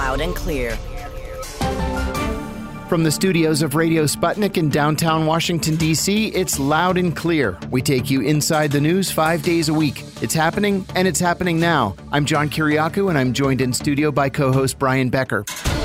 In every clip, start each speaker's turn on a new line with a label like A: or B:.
A: Loud and Clear.
B: From the studios of Radio Sputnik in downtown Washington, D.C., it's Loud and Clear. We take you inside the news 5 days a week. It's happening, and it's happening now. I'm John Kiriakou, and I'm joined in studio by co-host Brian Becker.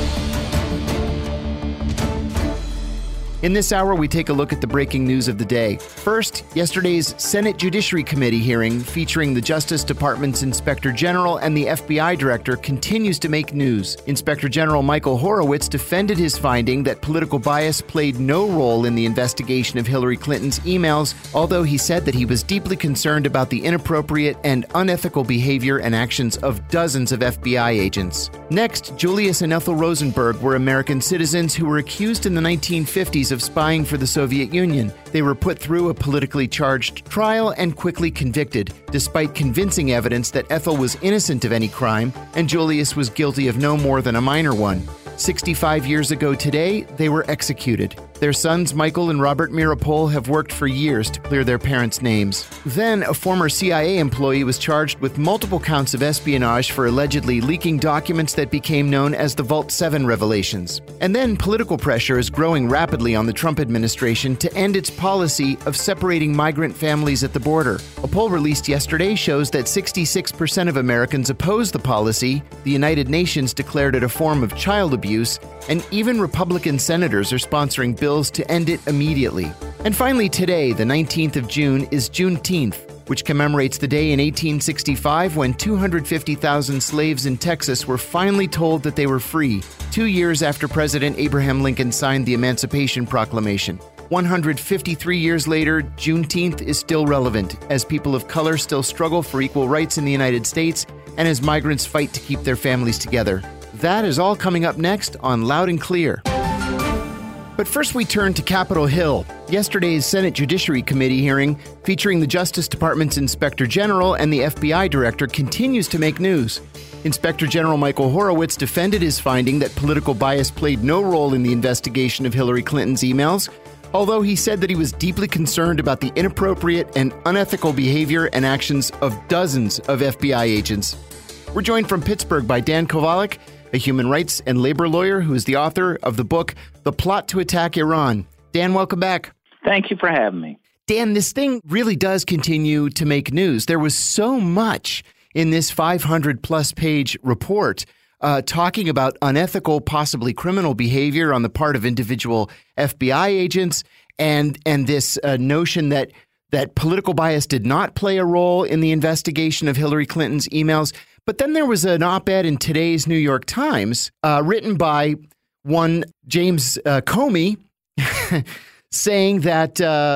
B: In this hour, we take a look at the breaking news of the day. First, yesterday's Senate Judiciary Committee hearing featuring the Justice Department's Inspector General and the FBI Director continues to make news. Inspector General Michael Horowitz defended his finding that political bias played no role in the investigation of Hillary Clinton's emails, although he said that he was deeply concerned about the inappropriate and unethical behavior and actions of dozens of FBI agents. Next, Julius and Ethel Rosenberg were American citizens who were accused in the 1950s of spying for the Soviet Union. They were put through a politically charged trial and quickly convicted, despite convincing evidence that Ethel was innocent of any crime and Julius was guilty of no more than a minor one. 65 years ago today, they were executed. Their sons, Michael and Robert Meeropol, have worked for years to clear their parents' names. Then, a former CIA employee was charged with multiple counts of espionage for allegedly leaking documents that became known as the Vault 7 revelations. And then, political pressure is growing rapidly on the Trump administration to end its policy of separating migrant families at the border. A poll released yesterday shows that 66% of Americans oppose the policy. The United Nations declared it a form of child abuse, and even Republican senators are sponsoring bills to end it immediately. And finally today, the 19th of June, is Juneteenth, which commemorates the day in 1865 when 250,000 slaves in Texas were finally told that they were free, 2 years after President Abraham Lincoln signed the Emancipation Proclamation. 153 years later, Juneteenth is still relevant, as people of color still struggle for equal rights in the United States and as migrants fight to keep their families together. That is all coming up next on Loud and Clear. But first we turn to Capitol Hill. Yesterday's Senate Judiciary Committee hearing featuring the Justice Department's Inspector General and the FBI Director continues to make news. Inspector General Michael Horowitz defended his finding that political bias played no role in the investigation of Hillary Clinton's emails, although he said that he was deeply concerned about the inappropriate and unethical behavior and actions of dozens of FBI agents. We're joined from Pittsburgh by Dan Kovalik, a human rights and labor lawyer who is the author of the book, The Plot to Attack Iran. Dan, welcome back.
C: Thank you for having me.
B: Dan, this thing really does continue to make news. There was so much in this 500-plus page report talking about unethical, possibly criminal behavior on the part of individual FBI agents and this notion that political bias did not play a role in the investigation of Hillary Clinton's emails. But then there was an op-ed in today's New York Times written by one James Comey saying that,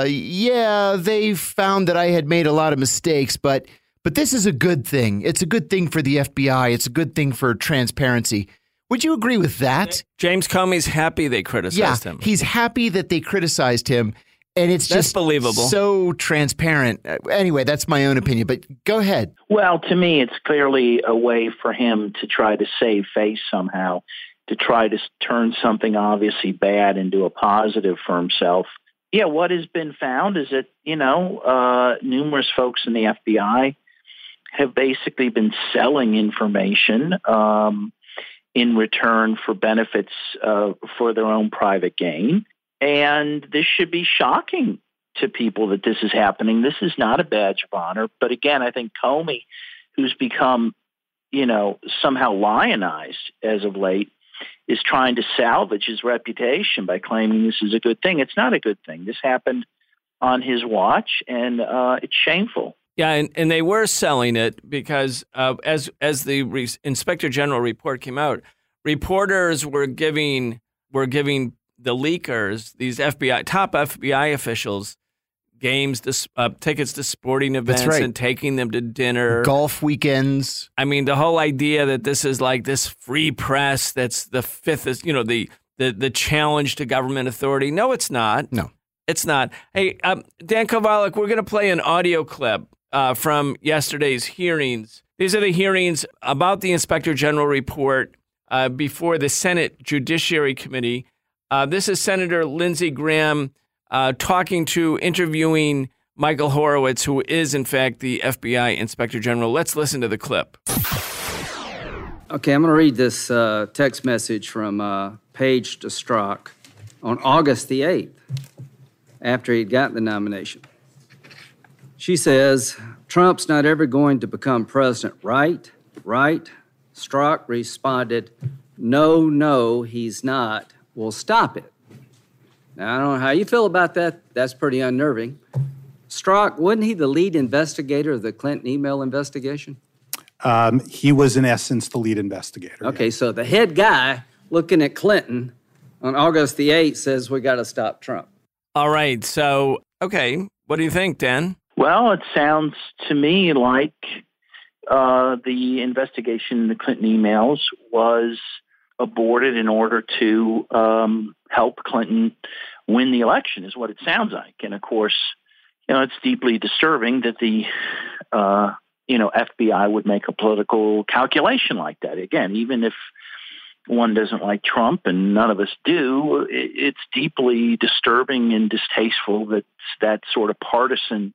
B: they found that I had made a lot of mistakes, but this is a good thing. It's a good thing for the FBI. It's a good thing for transparency. Would you agree with that?
D: James Comey's happy they criticized him.
B: He's happy that they criticized him. And it's
D: that's
B: just
D: believable.
B: So transparent. Anyway, that's my own opinion, but go ahead.
C: Well, to me, it's clearly a way for him to try to save face somehow, to try to turn something obviously bad into a positive for himself. Yeah, what has been found is that, numerous folks in the FBI have basically been selling information in return for benefits for their own private gain. And this should be shocking to people that this is happening. This is not a badge of honor. But again, I think Comey, who's become, somehow lionized as of late, is trying to salvage his reputation by claiming this is a good thing. It's not a good thing. This happened on his watch, and it's shameful.
D: Yeah, and they were selling it because as the Inspector General report came out, reporters were giving the leakers, these top FBI officials, tickets to sporting events and taking them to dinner.
B: Golf weekends.
D: I mean, the whole idea that this is like this free press that's the fifth, the challenge to government authority. No, it's not.
B: No.
D: It's not. Hey, Dan Kovalik, we're going to play an audio clip from yesterday's hearings. These are the hearings about the Inspector General report before the Senate Judiciary Committee. This is Senator Lindsey Graham interviewing Michael Horowitz, who is, in fact, the FBI Inspector General. Let's listen to the clip.
A: Okay, I'm going to read this text message from Page to Strzok on August the 8th, after he'd gotten the nomination. She says, Trump's not ever going to become president, right? Right? Strzok responded, no, he's not. We'll stop it. Now, I don't know how you feel about that. That's pretty unnerving. Strzok, wasn't he the lead investigator of the Clinton email investigation?
E: He was, in essence, the lead investigator.
A: Okay, so the head guy looking at Clinton on August the 8th says we got to stop Trump.
D: All right. So, okay. What do you think, Dan?
C: Well, it sounds to me like the investigation in the Clinton emails was aborted in order to help Clinton win the election, is what it sounds like. And, of course, it's deeply disturbing that the FBI would make a political calculation like that. Again, even if one doesn't like Trump, and none of us do, it's deeply disturbing and distasteful that that sort of partisan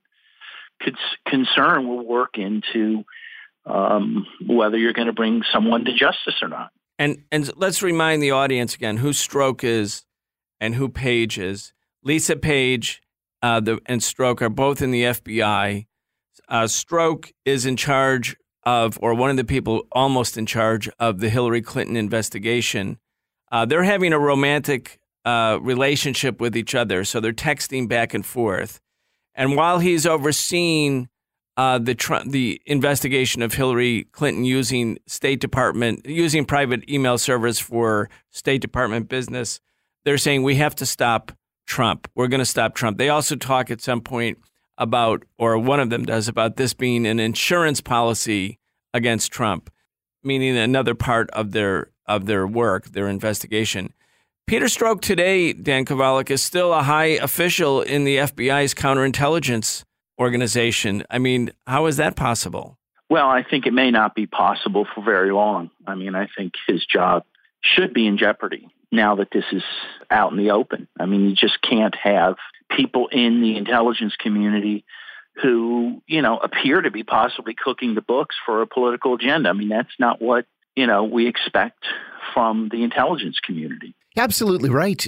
C: concern will work into whether you're going to bring someone to justice or not.
D: And let's remind the audience again who Strzok is and who Page is. Lisa Page and Strzok are both in the FBI. Strzok is in charge of, or one of the people almost in charge of, the Hillary Clinton investigation. They're having a romantic relationship with each other, so they're texting back and forth. And while he's overseeing the investigation of Hillary Clinton using private email servers for State Department business, they're saying we have to stop Trump. We're going to stop Trump. They also talk at some point about, or one of them does, about this being an insurance policy against Trump, meaning another part of their work, their investigation. Peter Strzok today, Dan Kovalik, is still a high official in the FBI's counterintelligence organization. I mean, how is that possible?
C: Well, I think it may not be possible for very long. I mean, I think his job should be in jeopardy now that this is out in the open. I mean, you just can't have people in the intelligence community who, appear to be possibly cooking the books for a political agenda. I mean, that's not what, we expect from the intelligence community.
B: Absolutely right.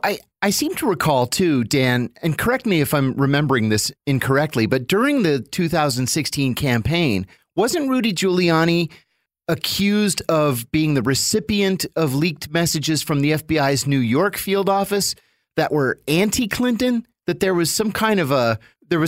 B: I seem to recall too, Dan, and correct me if I'm remembering this incorrectly, but during the 2016 campaign, wasn't Rudy Giuliani accused of being the recipient of leaked messages from the FBI's New York field office that were anti-Clinton? That there was some kind of a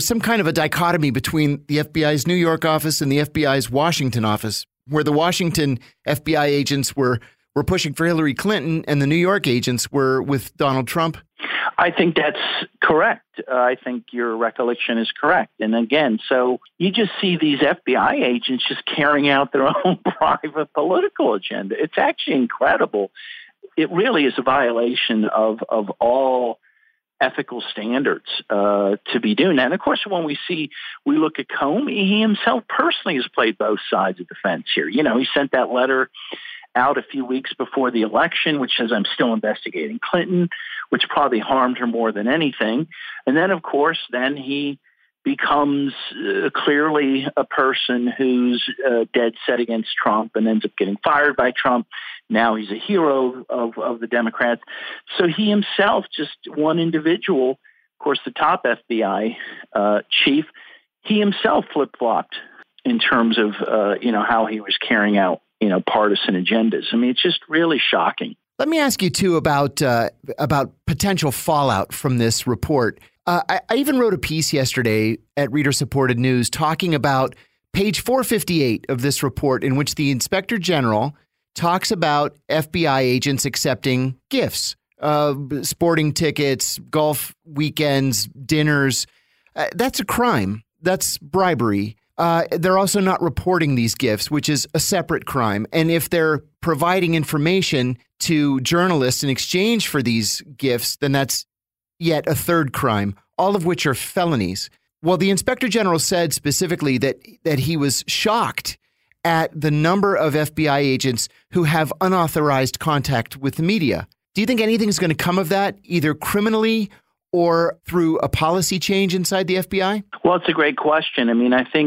B: dichotomy between the FBI's New York office and the FBI's Washington office, where the Washington FBI agents were pushing for Hillary Clinton and the New York agents were with Donald Trump?
C: I think that's correct. I think your recollection is correct. And again, so you just see these FBI agents just carrying out their own private political agenda. It's actually incredible. It really is a violation of all ethical standards to be doing that. And of course, when we look at Comey, he himself personally has played both sides of the fence here. He sent that letter out a few weeks before the election, which says, I'm still investigating Clinton, which probably harmed her more than anything. And then, of course, he becomes clearly a person who's dead set against Trump and ends up getting fired by Trump. Now he's a hero of the Democrats. So he himself, just one individual, of course, the top FBI chief, he himself flip-flopped in terms of, how he was carrying out partisan agendas. I mean, it's just really shocking.
B: Let me ask you, too, about potential fallout from this report. I even wrote a piece yesterday at Reader Supported News talking about page 458 of this report, in which the Inspector General talks about FBI agents accepting gifts, sporting tickets, golf weekends, dinners. That's a crime. That's bribery. They're also not reporting these gifts, which is a separate crime. And if they're providing information to journalists in exchange for these gifts, then that's yet a third crime, all of which are felonies. Well, the Inspector General said specifically that he was shocked at the number of FBI agents who have unauthorized contact with the media. Do you think anything's going to come of that, either criminally or through a policy change inside the FBI?
C: Well, it's a great question. I mean, I think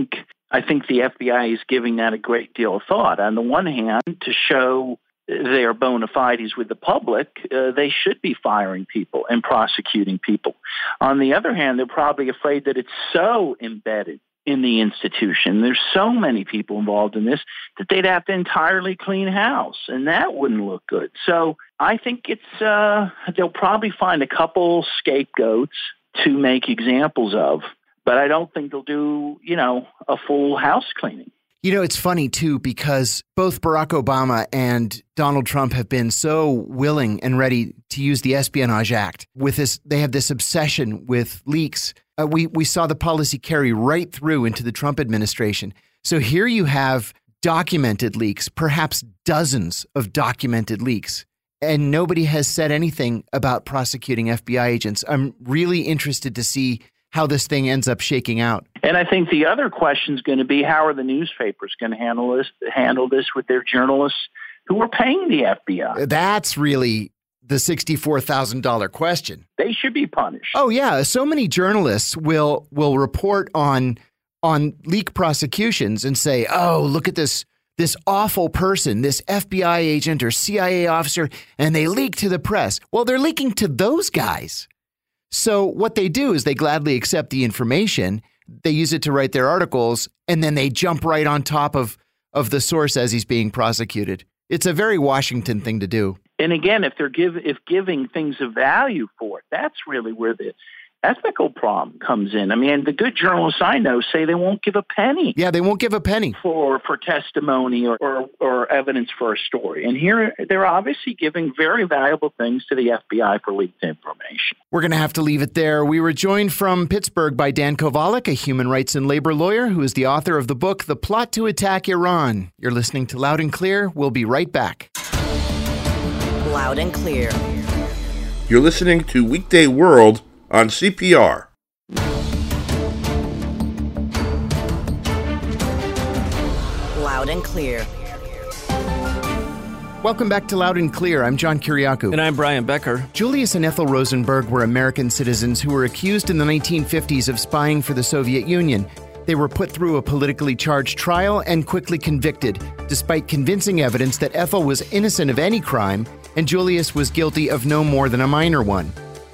C: I think the FBI is giving that a great deal of thought. On the one hand, to show their bona fides with the public, they should be firing people and prosecuting people. On the other hand, they're probably afraid that it's so embedded in the institution, there's so many people involved in this, that they'd have to entirely clean house, and that wouldn't look good. So I think they'll probably find a couple scapegoats to make examples of, but I don't think they'll do, a full house cleaning.
B: It's funny, too, because both Barack Obama and Donald Trump have been so willing and ready to use the Espionage Act. With this, they have this obsession with leaks. We saw the policy carry right through into the Trump administration. So here you have documented leaks, perhaps dozens of documented leaks, and nobody has said anything about prosecuting FBI agents. I'm really interested to see how this thing ends up shaking out.
C: And I think the other question is going to be, how are the newspapers going to handle this with their journalists who are paying the FBI?
B: That's really the $64,000 question.
C: They should be punished.
B: Oh, yeah. So many journalists will report on leak prosecutions and say, oh, look at this awful person, this FBI agent or CIA officer, and they leak to the press. Well, they're leaking to those guys. So what they do is they gladly accept the information, they use it to write their articles, and then they jump right on top of the source as he's being prosecuted. It's a very Washington thing to do.
C: And again, if giving things of value for it, that's really where the ethical problem comes in. I mean, the good journalists I know say they won't give a penny.
B: Yeah, they won't give a penny
C: for testimony or evidence for a story. And here they're obviously giving very valuable things to the FBI for leaked information.
B: We're going to have to leave it there. We were joined from Pittsburgh by Dan Kovalik, a human rights and labor lawyer who is the author of the book, The Plot to Attack Iran. You're listening to Loud and Clear. We'll be right back.
F: Loud and Clear.
G: You're listening to Weekday World on CPR.
F: Loud and Clear.
B: Welcome back to Loud and Clear. I'm John Kiriakou.
D: And I'm Brian Becker.
B: Julius and Ethel Rosenberg were American citizens who were accused in the 1950s of spying for the Soviet Union. They were put through a politically charged trial and quickly convicted, despite convincing evidence that Ethel was innocent of any crime and Julius was guilty of no more than a minor one.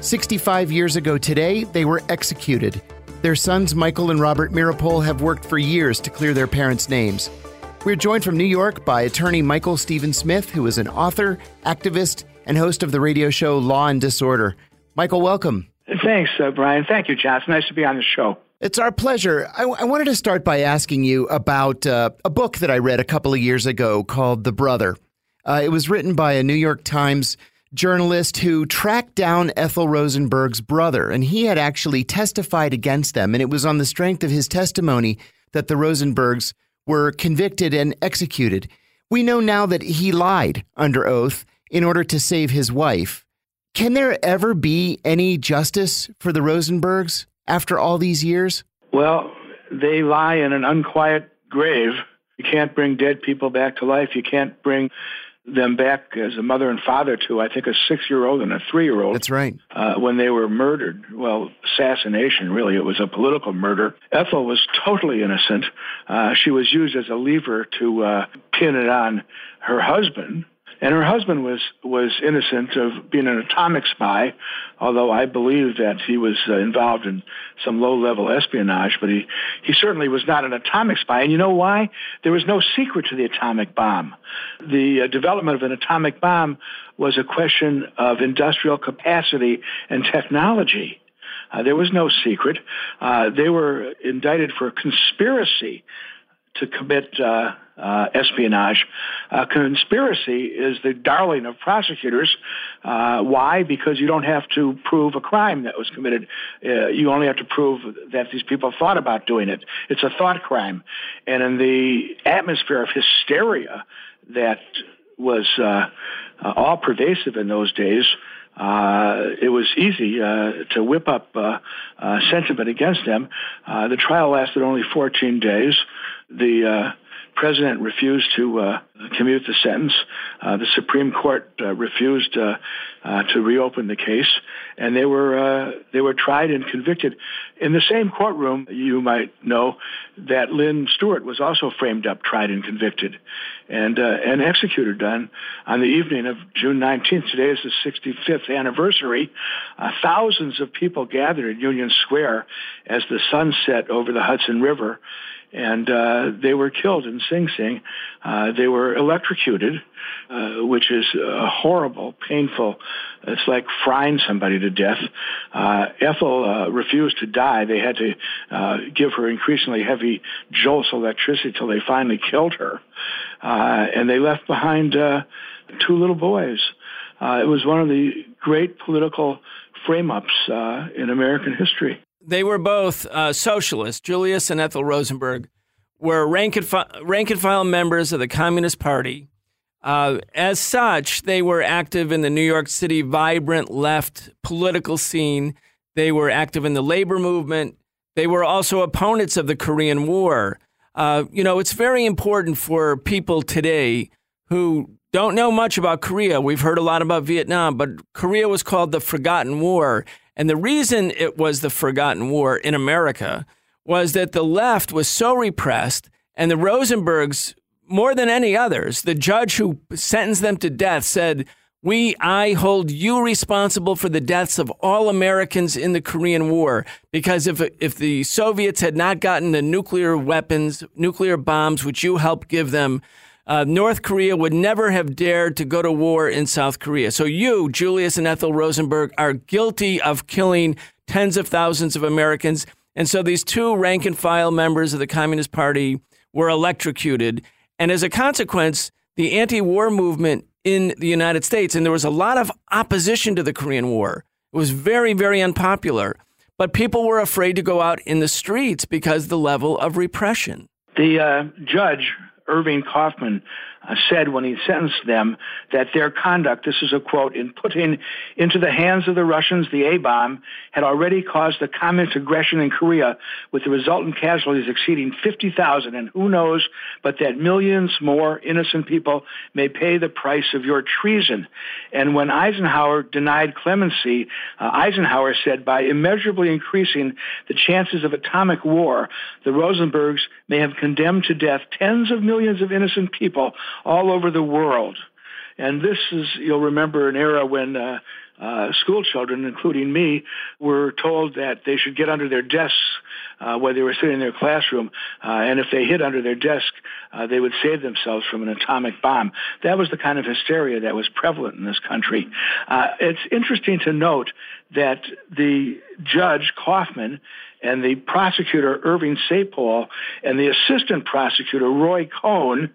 B: 65 years ago today, they were executed. Their sons, Michael and Robert Mirapol, have worked for years to clear their parents' names. We're joined from New York by attorney Michael Stephen Smith, who is an author, activist, and host of the radio show Law and Disorder. Michael, welcome.
H: Thanks, Brian. Thank you, John. It's nice to be on the show.
B: It's our pleasure. I wanted to start by asking you about a book that I read a couple of years ago called The Brother. It was written by a New York Times journalist who tracked down Ethel Rosenberg's brother, and he had actually testified against them. And it was on the strength of his testimony that the Rosenbergs were convicted and executed. We know now that he lied under oath in order to save his wife. Can there ever be any justice for the Rosenbergs after all these years?
H: Well, they lie in an unquiet grave. You can't bring dead people back to life. You can't bring them back as a mother and father to, I think, a 6-year-old and a 3-year-old.
B: That's right.
H: When they were murdered. Well, assassination, really. It was a political murder. Ethel was totally innocent. She was used as a lever to pin it on her husband. And her husband was innocent of being an atomic spy, although I believe that he was involved in some low-level espionage, but he certainly was not an atomic spy. And you know why? There was no secret to the atomic bomb. The development of an atomic bomb was a question of industrial capacity and technology. There was no secret. They were indicted for conspiracy to commit espionage. Conspiracy is the darling of prosecutors. Why? Because you don't have to prove a crime that was committed. You only have to prove that these people thought about doing it. It's a thought crime. And in the atmosphere of hysteria that was all pervasive in those days, it was easy to whip up sentiment against them. The trial lasted only 14 days. The president refused to commute the sentence. The Supreme Court refused to reopen the case, and they were tried and convicted in the same courtroom. You might know that Lynn Stewart was also framed up, tried and convicted, and executed on the evening of June 19th. Today is the 65th anniversary. Thousands of people gathered at Union Square as the sun set over the Hudson River, and they were killed in Sing Sing. They were electrocuted, which is horrible, painful. It's like frying somebody to death. Ethel refused to die. They had to give her increasingly heavy jolts of electricity till they finally killed her. And they left behind two little boys. It was one of the great political frame-ups in American history.
D: They were both socialists. Julius and Ethel Rosenberg were rank and file members of the Communist Party. As such, they were active in the New York City vibrant left political scene. They were active in the labor movement. They were also opponents of the Korean War. It's very important for people today who don't know much about Korea. We've heard a lot about Vietnam, but Korea was called the Forgotten War. And the reason it was the Forgotten War in America was that the left was so repressed, and the Rosenbergs, more than any others, the judge who sentenced them to death said, I hold you responsible for the deaths of all Americans in the Korean War, because if the Soviets had not gotten the nuclear weapons, nuclear bombs, which you helped give them, North Korea would never have dared to go to war in South Korea. So you, Julius and Ethel Rosenberg, are guilty of killing tens of thousands of Americans. And so these two rank and file members of the Communist Party were electrocuted. And as a consequence, the anti-war movement in the United States, and there was a lot of opposition to the Korean War. It was very, very unpopular. But people were afraid to go out in the streets because the level of repression.
H: The judge, Irving Kaufman, said when he sentenced them that their conduct, this is a quote, in putting into the hands of the Russians the A-bomb had already caused the communist aggression in Korea, with the resultant casualties exceeding 50,000, and who knows but that millions more innocent people may pay the price of your treason. And when Eisenhower denied clemency, Eisenhower said, by immeasurably increasing the chances of atomic war, the Rosenbergs may have condemned to death tens of millions of innocent people all over the world. And this is, you'll remember, an era when school children, including me, were told that they should get under their desks while they were sitting in their classroom, and if they hid under their desk, they would save themselves from an atomic bomb. That was the kind of hysteria that was prevalent in this country. It's interesting to note that the judge, Kaufman, and the prosecutor, Irving Sapol, and the assistant prosecutor, Roy Cohn,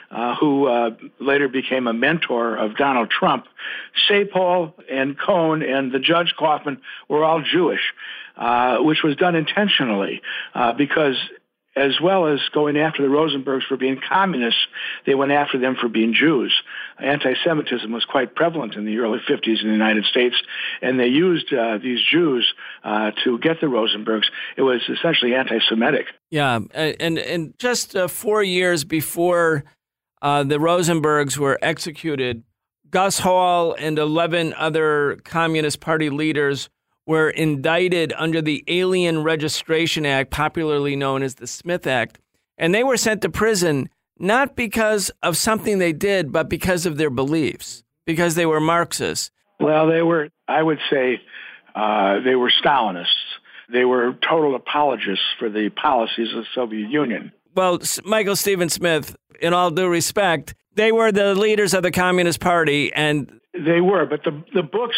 H: who later became a mentor of Donald Trump, Sapol and Cohn and the judge Kaufman were all Jewish, which was done intentionally because as well as going after the Rosenbergs for being communists, they went after them for being Jews. Anti-Semitism was quite prevalent in the early 50s in the United States, and they used these Jews to get the Rosenbergs. It was essentially anti-Semitic.
D: Yeah, and just 4 years before the Rosenbergs were executed, Gus Hall and 11 other Communist Party leaders were indicted under the Alien Registration Act, popularly known as the Smith Act, and they were sent to prison not because of something they did, but because of their beliefs, because they were Marxists.
H: Well, they were, I would say, they were Stalinists. They were total apologists for the policies of the Soviet Union.
D: Well, Michael Stephen Smith, in all due respect, they were the leaders of the Communist Party, and
H: they were. But the books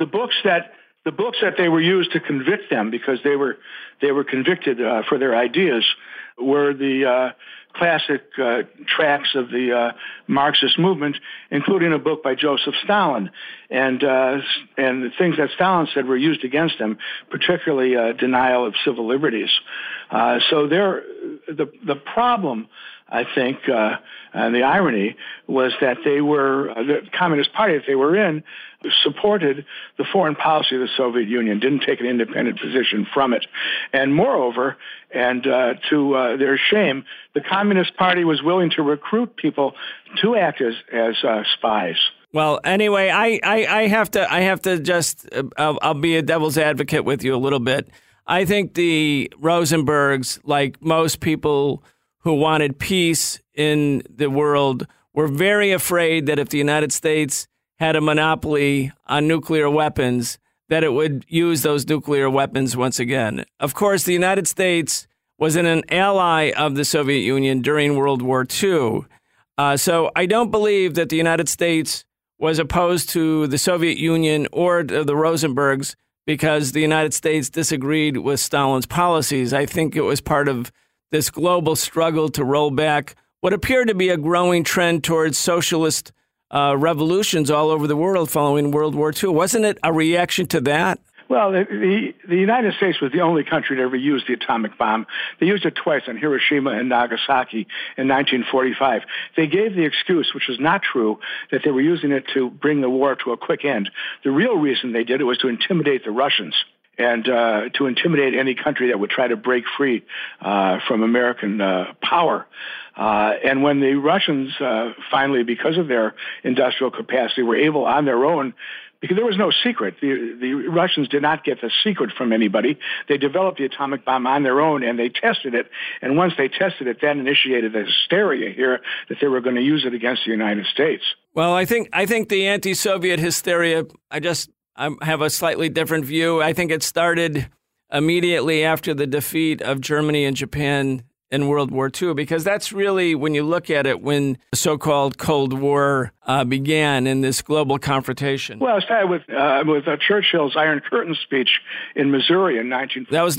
H: that they were used to convict them, because they were convicted for their ideas, were the classic tracts of the Marxist movement, including a book by Joseph Stalin, and the things that Stalin said were used against them, particularly denial of civil liberties. So the problem, I think, and the irony was that the Communist Party that they were in supported the foreign policy of the Soviet Union, didn't take an independent position from it. And moreover, and to their shame, the Communist Party was willing to recruit people to act as spies.
D: Well, anyway, I have to just I'll be a devil's advocate with you a little bit. I think the Rosenbergs, like most people who wanted peace in the world, were very afraid that if the United States had a monopoly on nuclear weapons, that it would use those nuclear weapons once again. Of course, the United States was an ally of the Soviet Union during World War II. So I don't believe that the United States was opposed to the Soviet Union or the Rosenbergs because the United States disagreed with Stalin's policies. I think it was part of this global struggle to roll back what appeared to be a growing trend towards socialist revolutions all over the world following World War II. Wasn't it a reaction to that?
H: Well, the United States was the only country to ever use the atomic bomb. They used it twice on Hiroshima and Nagasaki in 1945. They gave the excuse, which was not true, that they were using it to bring the war to a quick end. The real reason they did it was to intimidate the Russians and to intimidate any country that would try to break free from American power. And when the Russians finally, because of their industrial capacity, were able on their own, because there was no secret. The Russians did not get the secret from anybody. They developed the atomic bomb on their own, and they tested it. And once they tested it, that initiated the hysteria here that they were going to use it against the United States.
D: Well, I think the anti-Soviet hysteria, I have a slightly different view. I think it started immediately after the defeat of Germany and Japan in World War II, because that's really, when you look at it, when the so-called Cold War began in this global confrontation.
H: Well, it started with Churchill's Iron Curtain speech in Missouri in 1946.
D: That was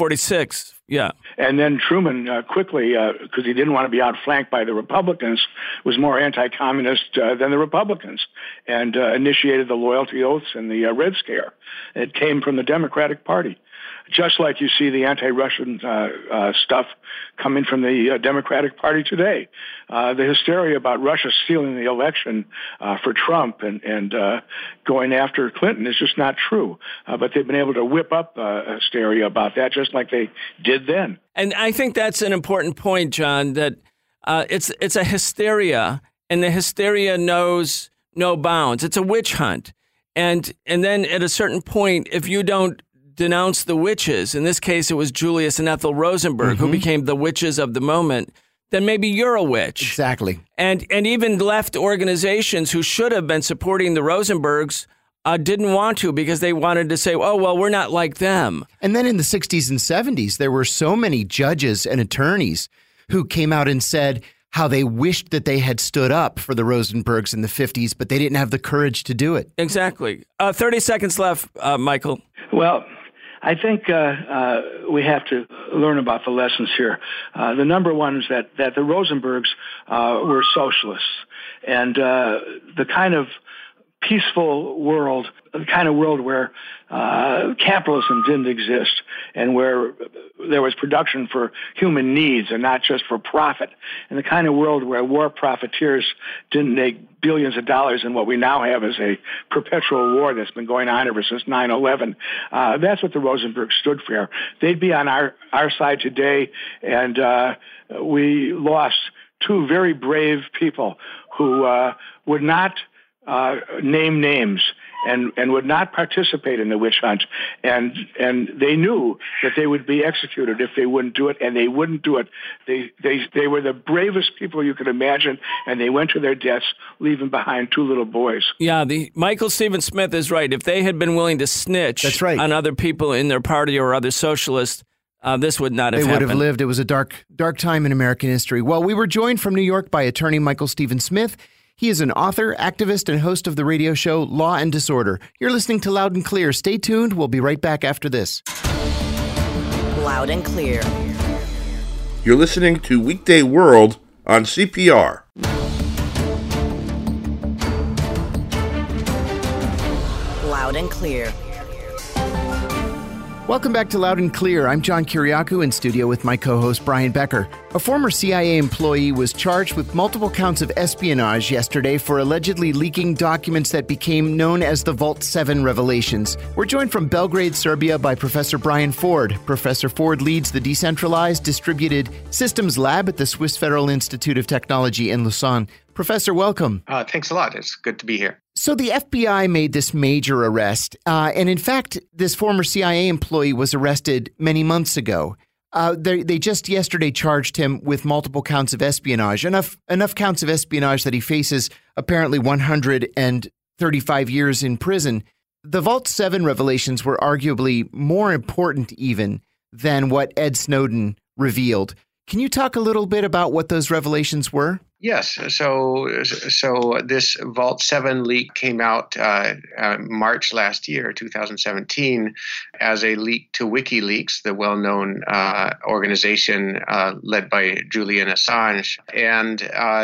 D: 1946, yeah.
H: And then Truman quickly, because he didn't want to be outflanked by the Republicans, was more anti-communist than the Republicans, and initiated the loyalty oaths and the Red Scare. It came from the Democratic Party. Just like you see the anti-Russian stuff coming from the Democratic Party today. The hysteria about Russia stealing the election for Trump and going after Clinton is just not true. But they've been able to whip up hysteria about that just like they did then.
D: And I think that's an important point, John, that it's a hysteria, and the hysteria knows no bounds. It's a witch hunt. And then at a certain point, if you don't denounce the witches, in this case it was Julius and Ethel Rosenberg, who became the witches of the moment, then maybe you're a witch.
B: Exactly.
D: And even left organizations who should have been supporting the Rosenbergs didn't want to, because they wanted to say, oh, well, we're not like them.
B: And then in the 60s and 70s, there were so many judges and attorneys who came out and said how they wished that they had stood up for the Rosenbergs in the 50s, but they didn't have the courage to do it.
D: Exactly. 30 seconds left, Michael.
H: Well, I think we have to learn about the lessons here. The number one is that the Rosenbergs were socialists, and the kind of peaceful world, the kind of world where capitalism didn't exist and where there was production for human needs and not just for profit, and the kind of world where war profiteers didn't make billions of dollars in what we now have as a perpetual war that's been going on ever since 9/11. That's what the Rosenbergs stood for. They'd be on our side today, and we lost two very brave people who would not name names and would not participate in the witch hunt, and they knew that they would be executed if they wouldn't do it, and they wouldn't do it. They were the bravest people you could imagine, and they went to their deaths, leaving behind two little boys.
D: Yeah, Michael Stephen Smith is right. If they had been willing to snitch on other people in their party or other socialists, this would not have happened.
B: They would have lived. It was a dark time in American history. Well, we were joined from New York by attorney Michael Stephen Smith. He is an author, activist, and host of the radio show Law and Disorder. You're listening to Loud and Clear. Stay tuned. We'll be right back after this.
F: Loud and Clear.
G: You're listening to Weekday World on CPR.
F: Loud and Clear.
B: Welcome back to Loud and Clear. I'm John Kiriakou in studio with my co-host Brian Becker. A former CIA employee was charged with multiple counts of espionage yesterday for allegedly leaking documents that became known as the Vault 7 revelations. We're joined from Belgrade, Serbia by Professor Brian Ford. Professor Ford leads the Decentralized Distributed Systems Lab at the Swiss Federal Institute of Technology in Lausanne. Professor, welcome.
I: Thanks a lot. It's good to be here.
B: So the FBI made this major arrest, and in fact, this former CIA employee was arrested many months ago. They just yesterday charged him with multiple counts of espionage, enough counts of espionage that he faces apparently 135 years in prison. The Vault 7 revelations were arguably more important even than what Ed Snowden revealed. Can you talk a little bit about what those revelations were?
I: Yes. So this Vault 7 leak came out March last year, 2017, as a leak to WikiLeaks, the well-known organization led by Julian Assange. And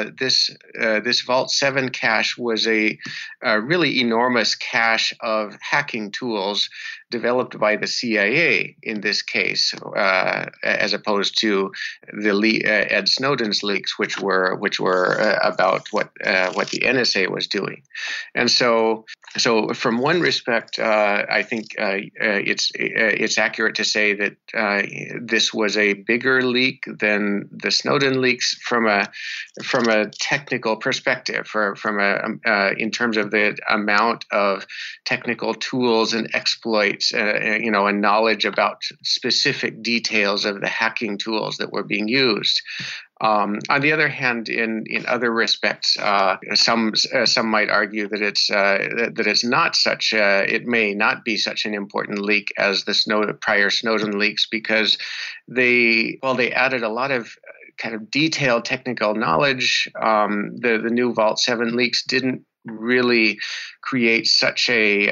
I: this Vault 7 cache was a really enormous cache of hacking tools developed by the CIA in this case, as opposed to the Ed Snowden's leaks, which were about what the NSA was doing. And so from one respect, I think it's accurate to say that this was a bigger leak than the Snowden leaks from a technical perspective, in terms of the amount of technical tools and exploits, and knowledge about specific details of the hacking tools that were being used. On the other hand, in other respects, some might argue that it's not such. It may not be such an important leak as the prior Snowden leaks, because they added a lot of kind of detailed technical knowledge. The new Vault 7 leaks didn't really create such a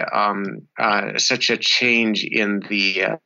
I: change in the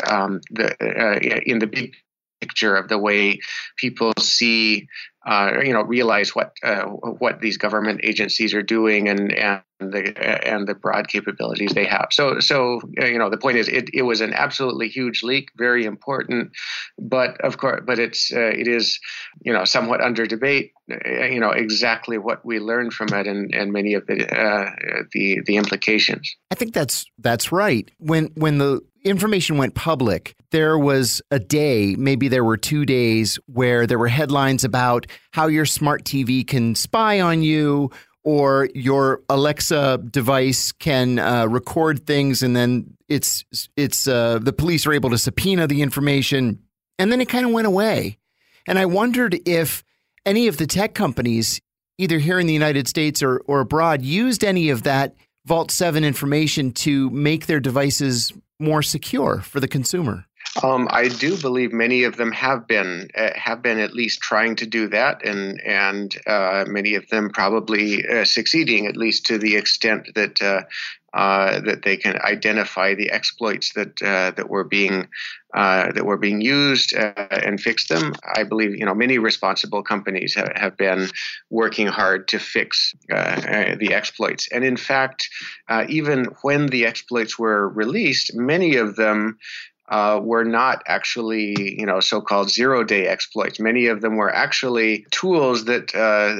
I: big picture of the way people see, realize what these government agencies are doing and the broad capabilities they have. So the point is, it was an absolutely huge leak, very important, but it is somewhat under debate. Exactly what we learned from it and many of the implications.
B: I think that's right. When the information went public, there was a day, maybe there were 2 days, where there were headlines about how your smart TV can spy on you, or your Alexa device can record things, and then it's the police are able to subpoena the information, and then it kind of went away. And I wondered if any of the tech companies, either here in the United States or abroad, used any of that Vault 7 information to make their devices more secure for the consumer.
I: I do believe many of them have been at least trying to do that, and many of them probably succeeding, at least to the extent that they can identify the exploits that were being used and fix them. I believe many responsible companies have been working hard to fix the exploits, and in fact, even when the exploits were released, many of them were not actually, so-called zero-day exploits. Many of them were actually tools that,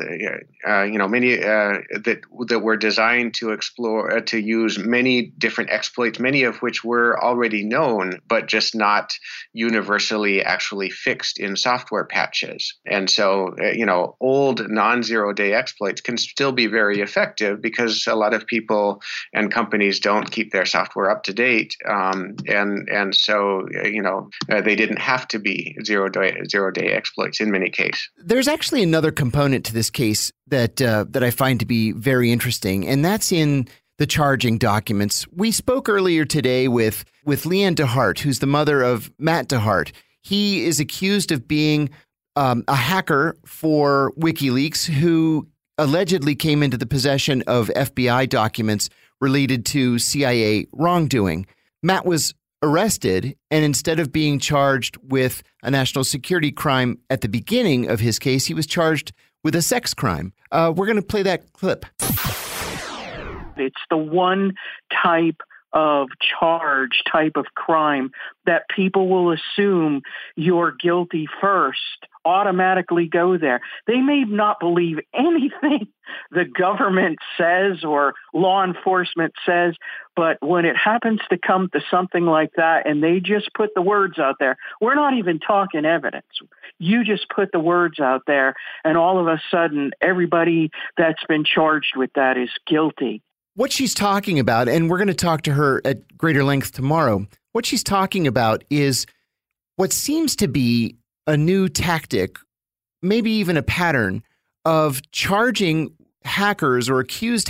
I: that were designed to explore, to use many different exploits, many of which were already known, but just not universally actually fixed in software patches. And so, old non-zero-day exploits can still be very effective because a lot of people and companies don't keep their software up to date, and so. They didn't have to be zero-day exploits in many cases.
B: There's actually another component to this case that I find to be very interesting, and that's in the charging documents. We spoke earlier today with Leanne DeHart, who's the mother of Matt DeHart. He is accused of being a hacker for WikiLeaks, who allegedly came into the possession of FBI documents related to CIA wrongdoing. Matt was arrested, and instead of being charged with a national security crime at the beginning of his case, he was charged with a sex crime. We're going to play that clip.
C: It's the one type
J: of charge type of crime that people will assume you're guilty first, automatically go there. They may not believe anything the government says or law enforcement says, but when it happens to come to something like that and they just put the words out there, we're not even talking evidence. You just put the words out there, and all of a sudden, everybody that's been charged with that is guilty.
B: What she's talking about, and we're going to talk to her at greater length tomorrow, what she's talking about is what seems to be a new tactic, maybe even a pattern of charging hackers or accused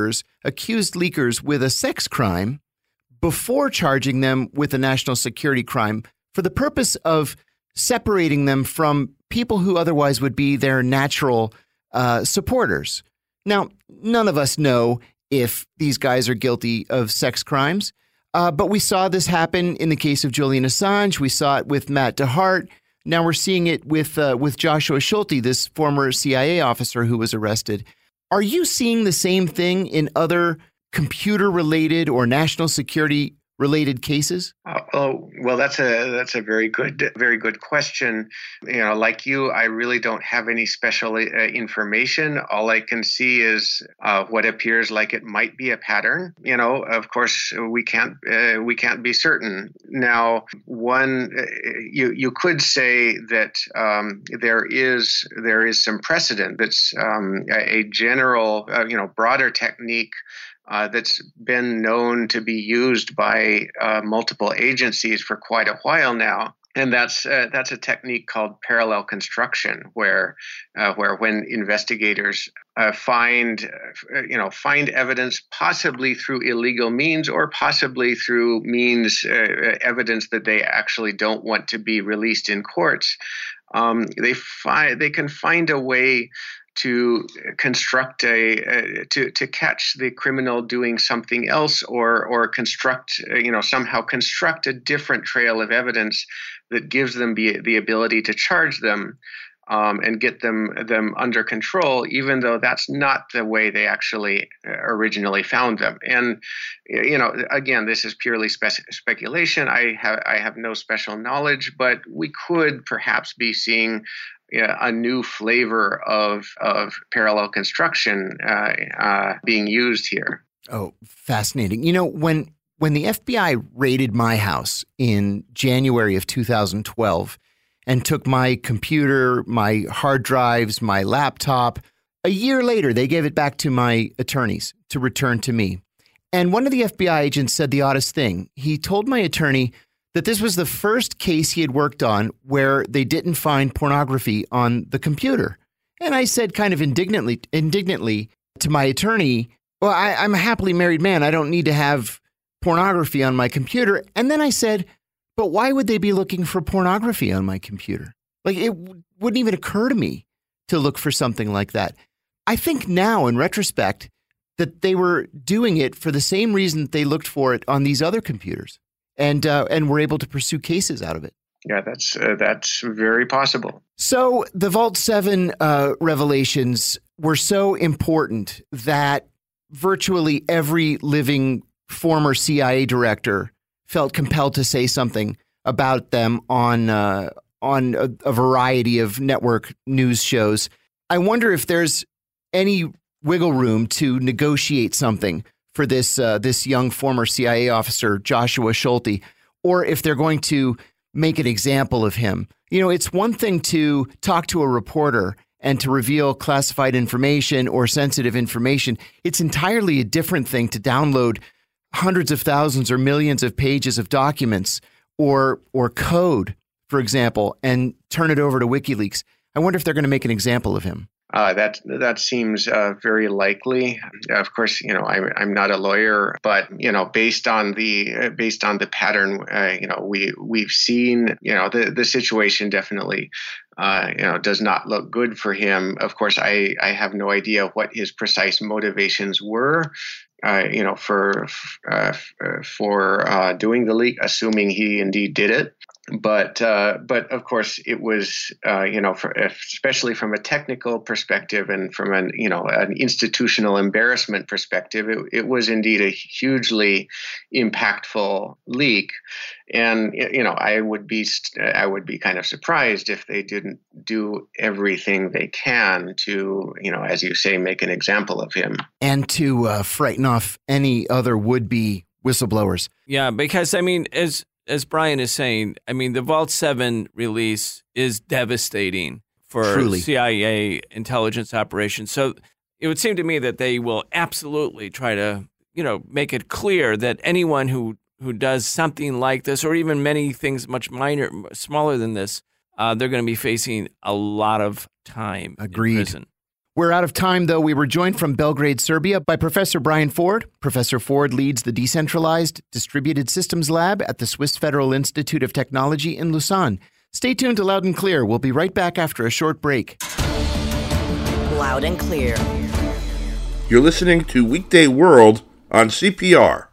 B: leakers with a sex crime before charging them with a national security crime for the purpose of separating them from people who otherwise would be their natural supporters. Now, none of us know if these guys are guilty of sex crimes, but we saw this happen in the case of Julian Assange. We saw it with Matt DeHart. Now we're seeing it with Joshua Schulte, this former CIA officer who was arrested. Are you seeing the same thing in other computer-related or national security-related cases?
I: Well, that's a very good question. You know, like you, I really don't have any special information. All I can see is what appears like it might be a pattern. You know, of course, we can't be certain. Now, you could say that there is some precedent that's a general, broader technique that's been known to be used by multiple agencies for quite a while now, and that's a technique called parallel construction, where when investigators find evidence possibly through illegal means or possibly through means evidence that they actually don't want to be released in courts, they can find a way to construct to catch the criminal doing something else, or somehow construct a different trail of evidence that gives them the ability to charge them and get them under control, even though that's not the way they actually originally found them. And again, this is purely speculation. I have no special knowledge, but we could perhaps be seeing a new flavor of parallel construction being used here.
B: Oh, fascinating. You know, when the FBI raided my house in January of 2012 and took my computer, my hard drives, my laptop, a year later, they gave it back to my attorneys to return to me. And one of the FBI agents said the oddest thing. He told my attorney that this was the first case he had worked on where they didn't find pornography on the computer. And I said kind of indignantly to my attorney, well, I'm a happily married man. I don't need to have pornography on my computer. And then I said, but why would they be looking for pornography on my computer? Like, it wouldn't even occur to me to look for something like that. I think now, in retrospect, that they were doing it for the same reason that they looked for it on these other computers. And were able to pursue cases out of it.
I: Yeah, that's very possible.
B: So the Vault 7 revelations were so important that virtually every living former CIA director felt compelled to say something about them on a variety of network news shows. I wonder if there's any wiggle room to negotiate something for this young former CIA officer, Joshua Schulte, or if they're going to make an example of him. You know, it's one thing to talk to a reporter and to reveal classified information or sensitive information. It's entirely a different thing to download hundreds of thousands or millions of pages of documents or code, for example, and turn it over to WikiLeaks. I wonder if they're going to make an example of him.
I: That seems very likely. Of course, I'm not a lawyer, but based on the pattern, we've seen, the situation definitely, does not look good for him. Of course, I have no idea what his precise motivations were, for doing the leak, assuming he indeed did it. But of course, it was especially from a technical perspective and from an institutional embarrassment perspective, it was indeed a hugely impactful leak. And I would be kind of surprised if they didn't do everything they can to as you say, make an example of him
B: and to frighten off any other would-be whistleblowers.
D: Yeah, because as Brian is saying, the Vault 7 release is devastating for
B: Truly.
D: CIA intelligence operations. So it would seem to me that they will absolutely try to, make it clear that anyone who does something like this, or even many things much smaller than this, they're going to be facing a lot of time
B: Agreed.
D: in prison.
B: We're out of time, though. We were joined from Belgrade, Serbia by Professor Brian Ford. Professor Ford leads the Decentralized Distributed Systems Lab at the Swiss Federal Institute of Technology in Lausanne. Stay tuned to Loud and Clear. We'll be right back after a short break.
F: Loud and Clear.
G: You're listening to Weekday World on CPR.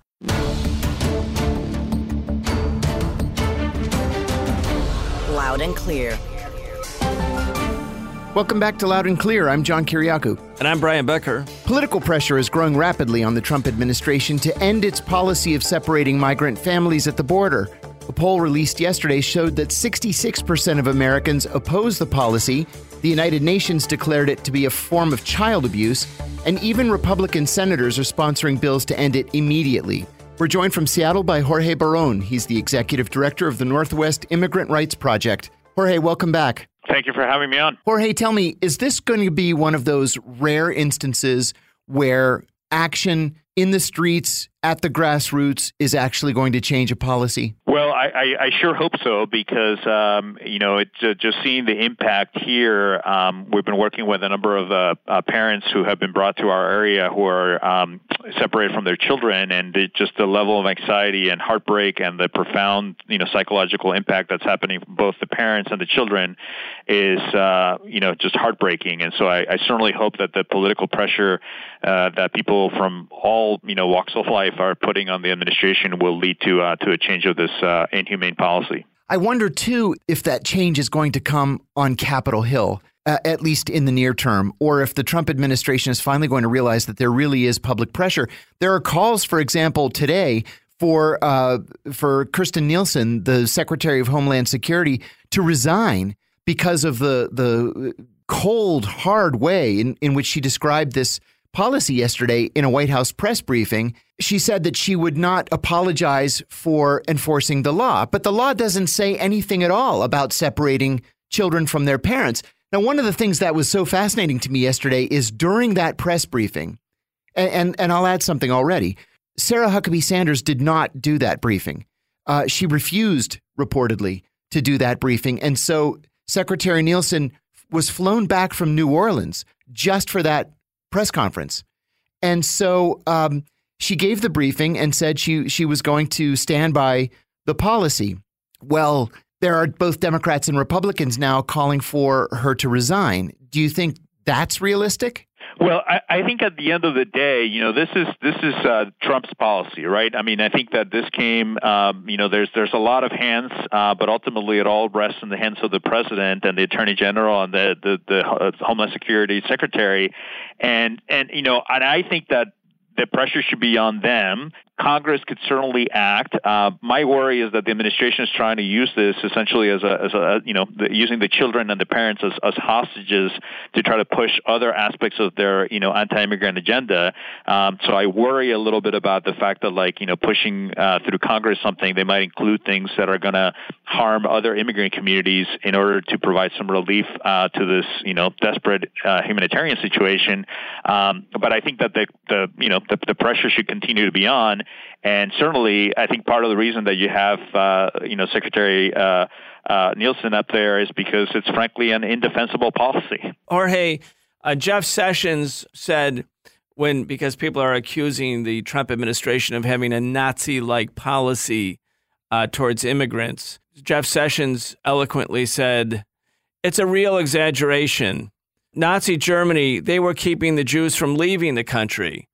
F: Loud and Clear.
B: Welcome back to Loud and Clear. I'm John Kiriakou.
D: And I'm Brian Becker.
B: Political pressure is growing rapidly on the Trump administration to end its policy of separating migrant families at the border. A poll released yesterday showed that 66% of Americans oppose the policy. The United Nations declared it to be a form of child abuse, and even Republican senators are sponsoring bills to end it immediately. We're joined from Seattle by Jorge Barón. He's the executive director of the Northwest Immigrant Rights Project. Jorge, welcome back.
K: Thank you for having me on.
B: Jorge, tell me, is this going to be one of those rare instances where action in the streets, at the grassroots, is actually going to change a policy?
K: Well, I sure hope so, because, it's just seeing the impact here. We've been working with a number of parents who have been brought to our area who are separated from their children, and just the level of anxiety and heartbreak and the profound, psychological impact that's happening from both the parents and the children is, just heartbreaking. And so I certainly hope that the political pressure that people from all, walks of life are putting on the administration will lead to a change of this inhumane policy.
B: I wonder, too, if that change is going to come on Capitol Hill, at least in the near term, or if the Trump administration is finally going to realize that there really is public pressure. There are calls, for example, today for Kirstjen Nielsen, the Secretary of Homeland Security, to resign because of the cold, hard way in which she described this policy yesterday in a White House press briefing. She said that she would not apologize for enforcing the law, but the law doesn't say anything at all about separating children from their parents. Now, one of the things that was so fascinating to me yesterday is during that press briefing, and I'll add something already, Sarah Huckabee Sanders did not do that briefing. She refused, reportedly, to do that briefing. And so Secretary Nielsen was flown back from New Orleans just for that press conference. And so she gave the briefing and said she was going to stand by the policy. Well, there are both Democrats and Republicans now calling for her to resign. Do you think that's realistic?
K: Well, I think at the end of the day, this is Trump's policy, right? I mean, I think that this came, there's a lot of hands, but ultimately it all rests in the hands of the president and the attorney general and the Homeland Security secretary, and I think that the pressure should be on them. Congress could certainly act. My worry is that the administration is trying to use this essentially as using the children and the parents as hostages to try to push other aspects of their, anti-immigrant agenda. So I worry a little bit about the fact that, pushing through Congress something, they might include things that are going to harm other immigrant communities in order to provide some relief to this, desperate humanitarian situation. But I think that the pressure should continue to be on. And certainly, I think part of the reason that you have, Secretary Nielsen up there is because it's frankly an indefensible policy.
D: Jorge, Jeff Sessions said because people are accusing the Trump administration of having a Nazi-like policy towards immigrants, Jeff Sessions eloquently said, it's a real exaggeration. Nazi Germany, they were keeping the Jews from leaving the country.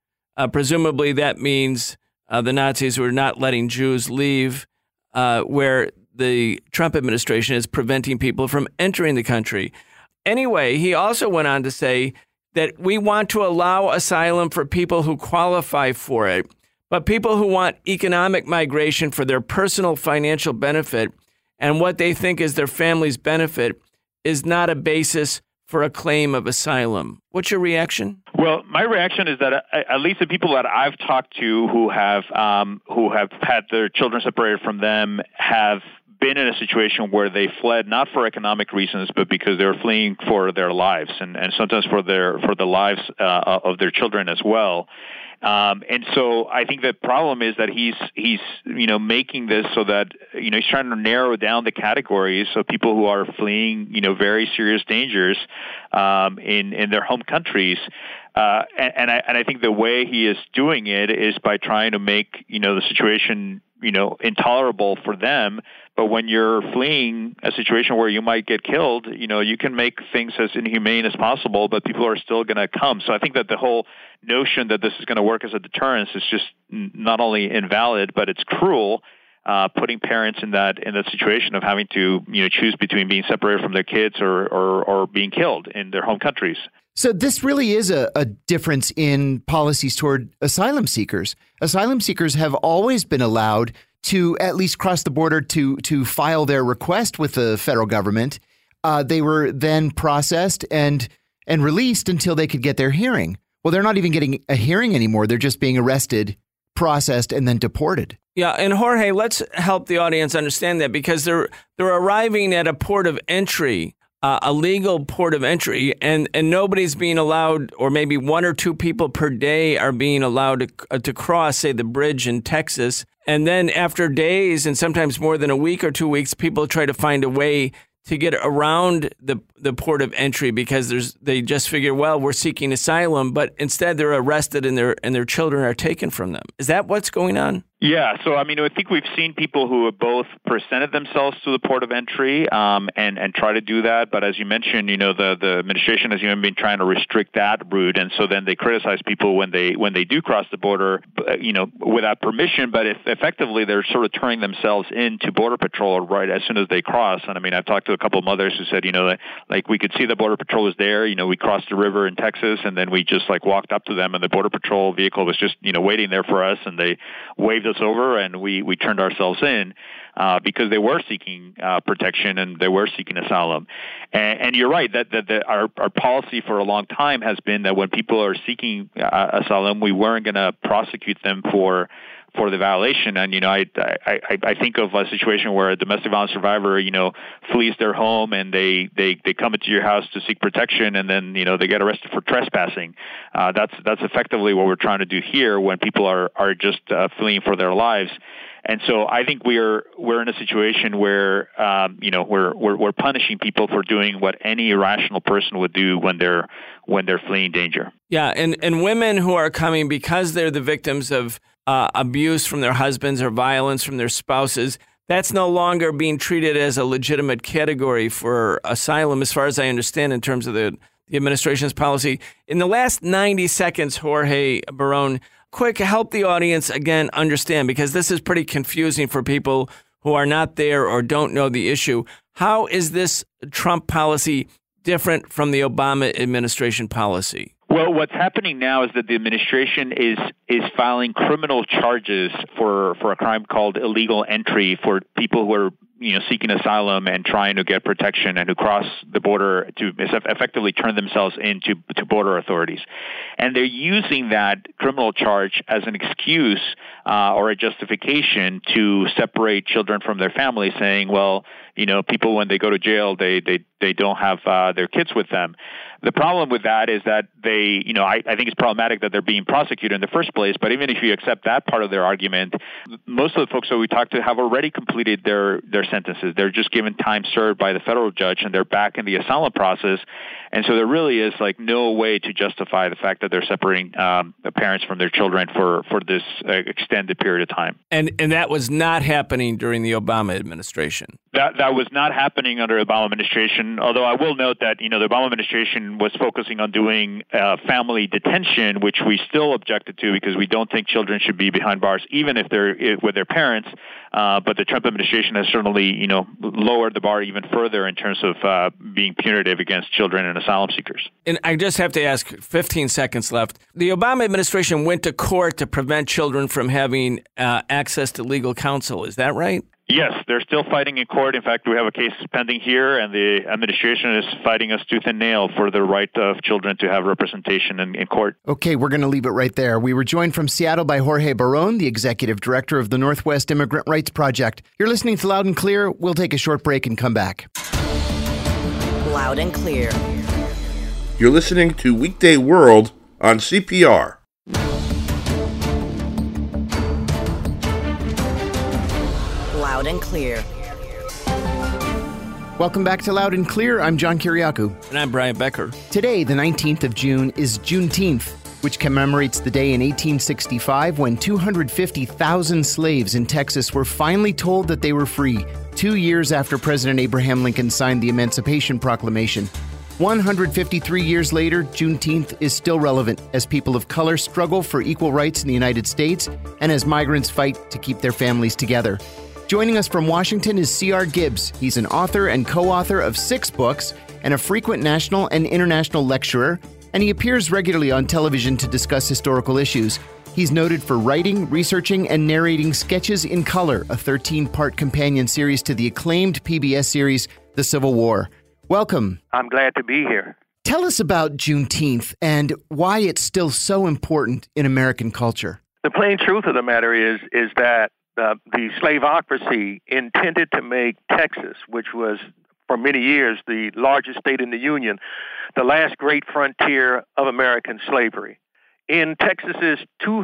D: Presumably that means the Nazis were not letting Jews leave, where the Trump administration is preventing people from entering the country. Anyway, he also went on to say that we want to allow asylum for people who qualify for it, but people who want economic migration for their personal financial benefit and what they think is their family's benefit is not a basis for a claim of asylum. What's your reaction?
K: Well, my reaction is that at least the people that I've talked to who have had their children separated from them have been in a situation where they fled not for economic reasons, but because they were fleeing for their lives and sometimes for the lives of their children as well. And so I think the problem is that he's making this so that he's trying to narrow down the categories of people who are fleeing very serious dangers in their home countries. And I think the way he is doing it is by trying to make the situation intolerable for them. But when you're fleeing a situation where you might get killed, you can make things as inhumane as possible, but people are still going to come. So I think that the whole notion that this is going to work as a deterrence is just not only invalid, but it's cruel, putting parents in that situation of having to choose between being separated from their kids or being killed in their home countries.
B: So this really is a difference in policies toward asylum seekers. Asylum seekers have always been allowed to at least cross the border to file their request with the federal government. They were then processed and released until they could get their hearing. Well, they're not even getting a hearing anymore. They're just being arrested, processed, and then deported.
D: Yeah, and Jorge, let's help the audience understand that, because they're arriving at a port of entry, a legal port of entry, and nobody's being allowed, or maybe one or two people per day are being allowed to cross, say, the bridge in Texas. And then after days, and sometimes more than a week or 2 weeks, people try to find a way to get around the port of entry because they just figure, well, we're seeking asylum, but instead they're arrested and their children are taken from them. Is that what's going on?
K: Yeah, so I think we've seen people who have both presented themselves to the port of entry and try to do that, but as you mentioned, the administration has even been trying to restrict that route, and so then they criticize people when they do cross the border, without permission, but effectively they're sort of turning themselves into Border Patrol right as soon as they cross. And I've talked to a couple of mothers who said, like we could see the Border Patrol was there. We crossed the river in Texas, and then we just walked up to them, and the Border Patrol vehicle was just waiting there for us, and they waved us over, and we turned ourselves in because they were seeking protection and they were seeking asylum. And you're right that our policy for a long time has been that when people are seeking asylum, we weren't going to prosecute them for the violation. And I think of a situation where a domestic violence survivor flees their home and they come into your house to seek protection, and then they get arrested for trespassing. That's effectively what we're trying to do here when people are just fleeing for their lives. And so I think we're in a situation where we're punishing people for doing what any rational person would do when they're fleeing danger.
D: Yeah, and women who are coming because they're the victims of abuse from their husbands or violence from their spouses, that's no longer being treated as a legitimate category for asylum, as far as I understand, in terms of the administration's policy. In the last 90 seconds, Jorge Barón, quick, help the audience again understand, because this is pretty confusing for people who are not there or don't know the issue. How is this Trump policy different from the Obama administration policy?
K: Well, what's happening now is that the administration is filing criminal charges for a crime called illegal entry for people who are seeking asylum and trying to get protection and who cross the border to effectively turn themselves into border authorities. And they're using that criminal charge as an excuse or a justification to separate children from their families, saying, well, people when they go to jail, they don't have their kids with them. The problem with that is that I think it's problematic that they're being prosecuted in the first place, but even if you accept that part of their argument, most of the folks that we talked to have already completed their sentences. They're just given time served by the federal judge, and they're back in the asylum process. And so there really is no way to justify the fact that they're separating the parents from their children for this extended period of time.
D: And that was not happening during the Obama administration.
K: That That was not happening under the Obama administration, although I will note that, the Obama administration was focusing on doing family detention, which we still objected to because we don't think children should be behind bars, even if they're with their parents. But the Trump administration has certainly, lowered the bar even further in terms of being punitive against children and asylum seekers.
D: And I just have to ask, 15 seconds left. The Obama administration went to court to prevent children from having access to legal counsel. Is that right?
K: Yes, they're still fighting in court. In fact, we have a case pending here, and the administration is fighting us tooth and nail for the right of children to have representation in court.
B: Okay, we're going to leave it right there. We were joined from Seattle by Jorge Barón, the executive director of the Northwest Immigrant Rights Project. You're listening to Loud and Clear. We'll take a short break and come back.
F: Loud and Clear.
G: You're listening to Weekday World on CPR.
F: Loud and Clear.
B: Welcome back to Loud and Clear. I'm John Kiriakou.
D: And I'm Brian Becker.
B: Today, the 19th of June, is Juneteenth, which commemorates the day in 1865 when 250,000 slaves in Texas were finally told that they were free, 2 years after President Abraham Lincoln signed the Emancipation Proclamation. 153 years later, Juneteenth is still relevant as people of color struggle for equal rights in the United States and as migrants fight to keep their families together. Joining us from Washington is C.R. Gibbs. He's an author and co-author of 6 books and a frequent national and international lecturer, and he appears regularly on television to discuss historical issues. He's noted for writing, researching, and narrating Sketches in Color, a 13-part companion series to the acclaimed PBS series, The Civil War. Welcome.
L: I'm glad to be here.
B: Tell us about Juneteenth and why it's still so important in American culture.
L: The plain truth of the matter is that the slaveocracy intended to make Texas, which was for many years the largest state in the Union, the last great frontier of American slavery. In Texas's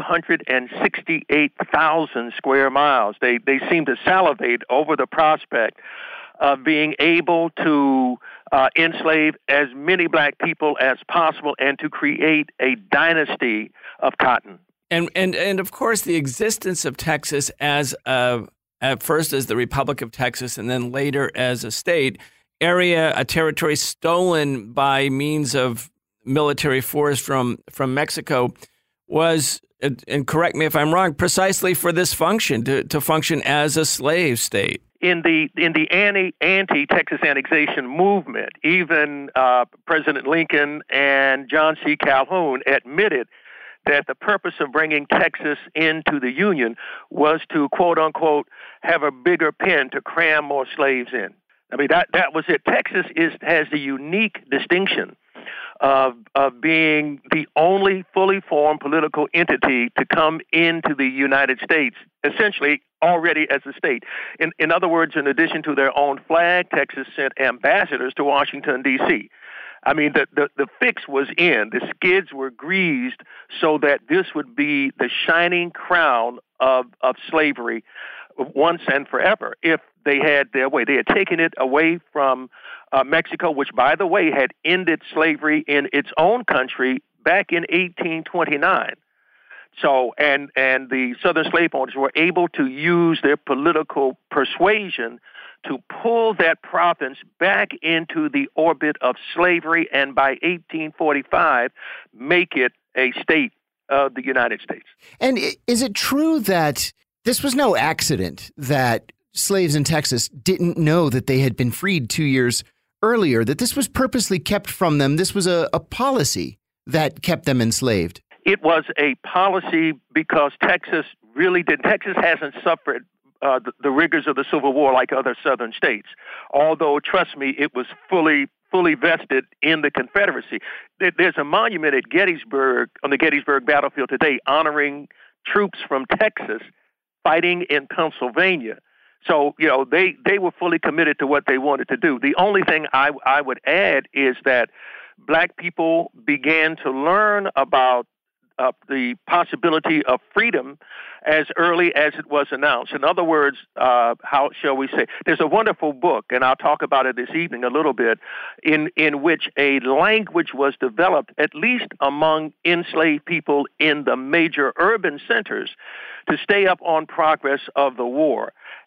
L: 268,000 square miles, they seem to salivate over the prospect of being able to enslave as many black people as possible and to create a dynasty of cotton.
D: And of course, the existence of Texas as at first as the Republic of Texas and then later as a state, a territory stolen by means of military force from Mexico was, and correct me if I'm wrong, precisely for this function, to function as a slave state.
L: In the anti-Texas annexation movement, even President Lincoln and John C. Calhoun admitted that the purpose of bringing Texas into the Union was to, quote unquote, have a bigger pen to cram more slaves in. I mean, that was it. Texas has the unique distinction of being the only fully formed political entity to come into the United States, essentially already as a state. In other words, in addition to their own flag, Texas sent ambassadors to Washington, D.C. I mean, the fix was in. The skids were greased so that this would be the shining crown of slavery once and forever if they had their way. They had taken it away from Mexico, which, by the way, had ended slavery in its own country back in 1829. So, and the Southern slave owners were able to use their political persuasion to pull that province back into the orbit of slavery, and by 1845, make it a state of the United States.
B: And is it true that this was no accident that slaves in Texas didn't know that they had been freed 2 years earlier, that this was purposely kept from them? This was a policy that kept them enslaved.
L: It was a policy because Texas really did. Texas hasn't suffered the rigors of the Civil War like other Southern states, although, trust me, it was fully vested in the Confederacy. There's a monument at Gettysburg, on the Gettysburg battlefield today, honoring troops from Texas fighting in Pennsylvania. So, they were fully committed to what they wanted to do. The only thing I would add is that black people began to learn about the possibility of freedom as early as it was announced. In other words, how shall we say, there's a wonderful book, and I'll talk about it this evening a little bit, in which a language was developed, at least among enslaved people in the major urban centers, to stay up on progress of the war.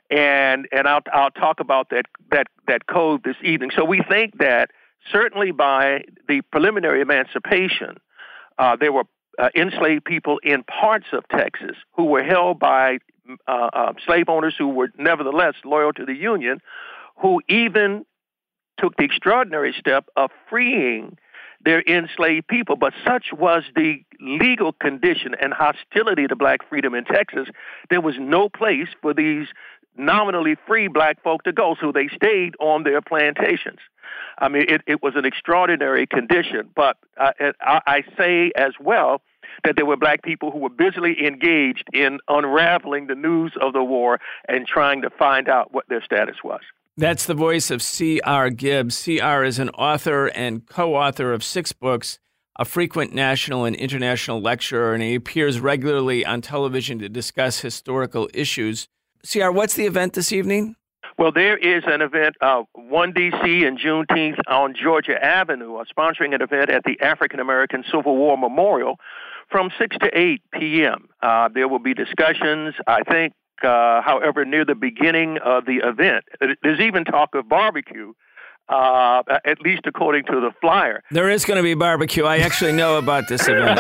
L: And I'll talk about that code this evening. So we think that certainly by the preliminary emancipation, there were enslaved people in parts of Texas who were held by slave owners who were nevertheless loyal to the Union, who even took the extraordinary step of freeing their enslaved people. But such was the legal condition and hostility to black freedom in Texas, there was no place for these nominally free black folk to go, so they stayed on their plantations. I mean, it was an extraordinary condition, but I say as well that there were black people who were busily engaged in unraveling the news of the war and trying to find out what their status was.
D: That's the voice of C.R. Gibbs. C.R. is an author and co-author of 6 books, a frequent national and international lecturer, and he appears regularly on television to discuss historical issues. C.R., what's the event this evening?
L: Well, there is an event, One DC and Juneteenth on Georgia Avenue are sponsoring an event at the African American Civil War Memorial from 6 to 8 p.m. There will be discussions, I think, however, near the beginning of the event. There's even talk of barbecue, at least according to the flyer.
D: There is going to be barbecue. I actually know about this event.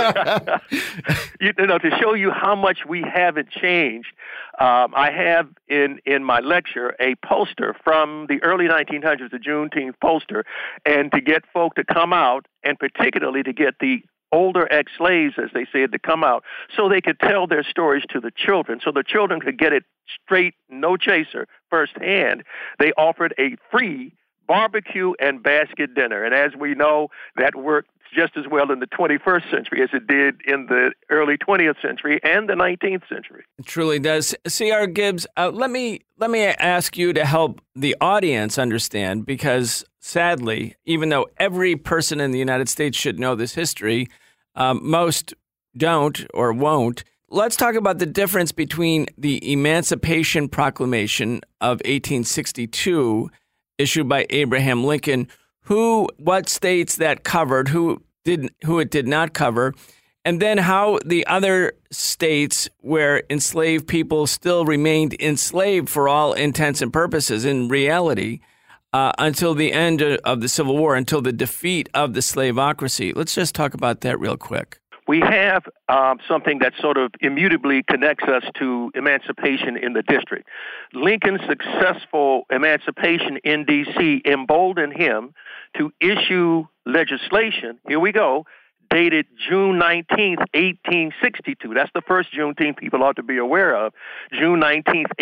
L: To show you how much we haven't changed, I have in my lecture a poster from the early 1900s, the Juneteenth poster, and to get folk to come out, and particularly to get the older ex-slaves, as they said, to come out so they could tell their stories to the children, so the children could get it straight, no chaser, firsthand. They offered a free barbecue and basket dinner. And as we know, that worked just as well in the 21st century as it did in the early 20th century and the 19th century.
D: It truly does. C.R. Gibbs, let me ask you to help the audience understand, because sadly, even though every person in the United States should know this history, most don't or won't. Let's talk about the difference between the Emancipation Proclamation of 1862 issued by Abraham Lincoln, what states that covered, who it did not cover, and then how the other states where enslaved people still remained enslaved for all intents and purposes in reality until the end of the Civil War, until the defeat of the slaveocracy. Let's just talk about that real quick.
L: We have something that sort of immutably connects us to emancipation in the district. Lincoln's successful emancipation in D.C. emboldened him to issue legislation, here we go, dated June 19th, 1862. That's the first Juneteenth people ought to be aware of. June 19th,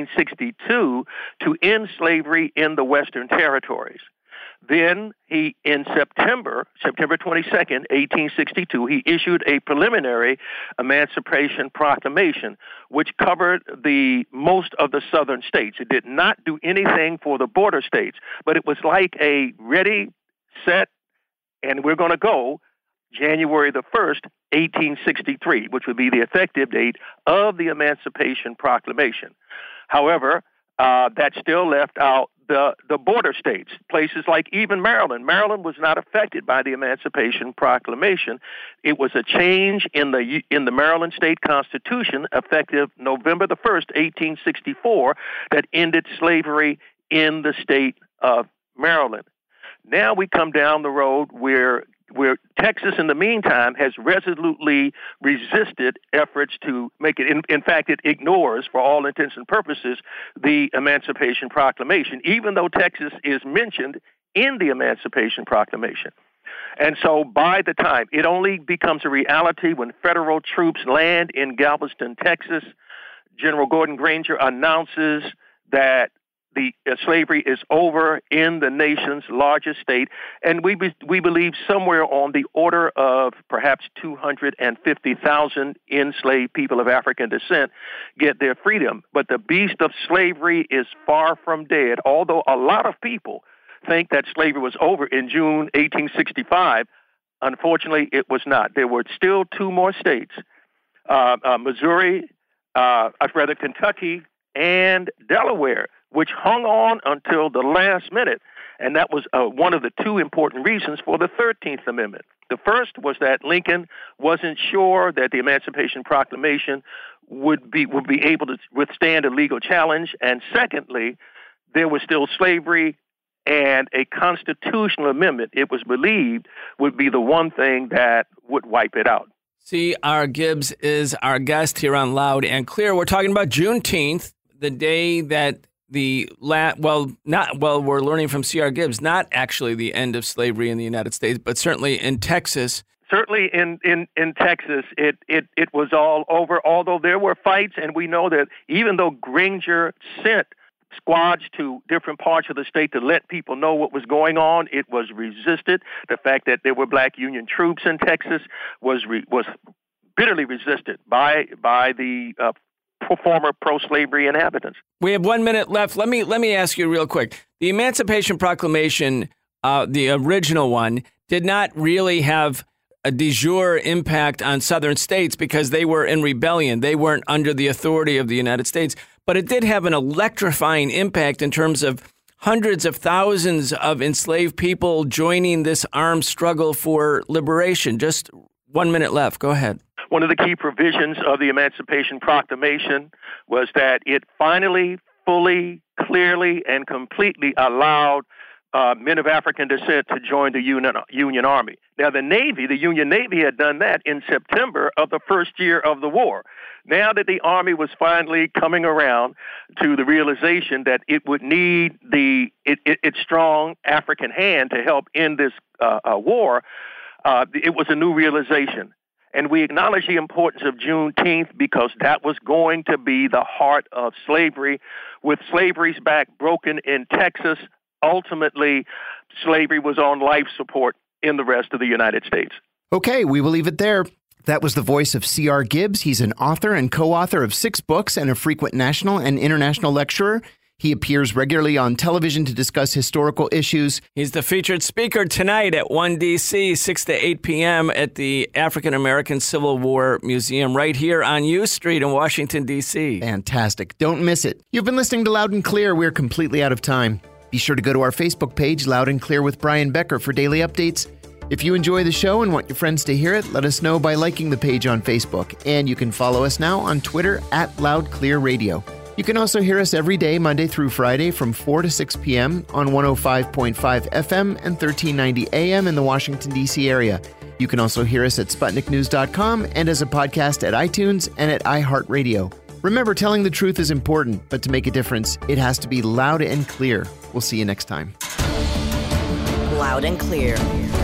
L: 1862, to end slavery in the Western Territories. Then he, in September 22nd, 1862, he issued a preliminary Emancipation Proclamation, which covered the most of the southern states. It did not do anything for the border states, but it was like a ready, set, and we're going to go January the 1st, 1863, which would be the effective date of the Emancipation Proclamation. However, that still left out the border states, places like even Maryland. Maryland was not affected by the Emancipation Proclamation. It was a change in the Maryland State Constitution effective November the 1st, 1864, that ended slavery in the state of Maryland. Now we come down the road where Texas, in the meantime, has resolutely resisted efforts to make it. In fact, it ignores, for all intents and purposes, the Emancipation Proclamation, even though Texas is mentioned in the Emancipation Proclamation. And so by the time it only becomes a reality when federal troops land in Galveston, Texas, General Gordon Granger announces that the slavery is over in the nation's largest state, and we believe somewhere on the order of perhaps 250,000 enslaved people of African descent get their freedom. But the beast of slavery is far from dead, although a lot of people think that slavery was over in June 1865. Unfortunately, it was not. There were still 2 more states, Kentucky and Delaware, which hung on until the last minute. And that was one of the 2 important reasons for the 13th Amendment. The first was that Lincoln wasn't sure that the Emancipation Proclamation would be able to withstand a legal challenge. And secondly, there was still slavery, and a constitutional amendment, it was believed, would be the one thing that would wipe it out.
D: C.R. Gibbs is our guest here on Loud and Clear. We're talking about Juneteenth, the day that we're learning from C.R. Gibbs, not actually the end of slavery in the United States, but certainly in Texas.
L: Certainly in Texas, it was all over, although there were fights, and we know that even though Granger sent squads to different parts of the state to let people know what was going on, it was resisted. The fact that there were black Union troops in Texas was bitterly resisted by the former pro-slavery inhabitants.
D: We have 1 minute left. Let me ask you real quick. The Emancipation Proclamation, the original one, did not really have a de jure impact on southern states because they were in rebellion. They weren't under the authority of the United States. But it did have an electrifying impact in terms of hundreds of thousands of enslaved people joining this armed struggle for liberation. Just 1 minute left. Go ahead.
L: One of the key provisions of the Emancipation Proclamation was that it finally, fully, clearly, and completely allowed men of African descent to join the Union Army. Now, the Union Navy had done that in September of the first year of the war. Now that the Army was finally coming around to the realization that it would need its strong African hand to help end this war, it was a new realization. And we acknowledge the importance of Juneteenth because that was going to be the heart of slavery. With slavery's back broken in Texas, ultimately, slavery was on life support in the rest of the United States.
B: Okay, we will leave it there. That was the voice of C.R. Gibbs. He's an author and co-author of 6 books and a frequent national and international lecturer. He appears regularly on television to discuss historical issues.
D: He's the featured speaker tonight at 1 D.C., 6 to 8 p.m. at the African American Civil War Museum right here on U Street in Washington, D.C.
B: Fantastic. Don't miss it. You've been listening to Loud and Clear. We're completely out of time. Be sure to go to our Facebook page, Loud and Clear with Brian Becker, for daily updates. If you enjoy the show and want your friends to hear it, let us know by liking the page on Facebook. And you can follow us now on Twitter at Loud Clear Radio. You can also hear us every day, Monday through Friday, from 4 to 6 p.m. on 105.5 FM and 1390 AM in the Washington, D.C. area. You can also hear us at SputnikNews.com and as a podcast at iTunes and at iHeartRadio. Remember, telling the truth is important, but to make a difference, it has to be loud and clear. We'll see you next time.
F: Loud and Clear.